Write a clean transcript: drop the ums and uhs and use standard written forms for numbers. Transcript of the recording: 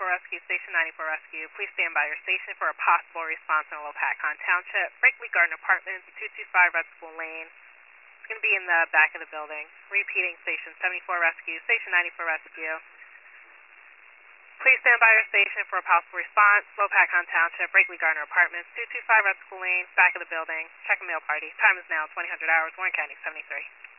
74 Rescue, Station 94 Rescue. Please stand by your station for a possible response in Lopatcon Township. Brinkley Garden Apartments, 225 Red School Lane. It's going to be in the back of the building. Repeating, Station 74 Rescue, Station 94 Rescue. Please stand by your station for a possible response. Lopatcon Township, Brinkley Garden Apartments, 225 Red School Lane, back of the building. Check a mail party. Time is now 2000 hours, Warren County, 73.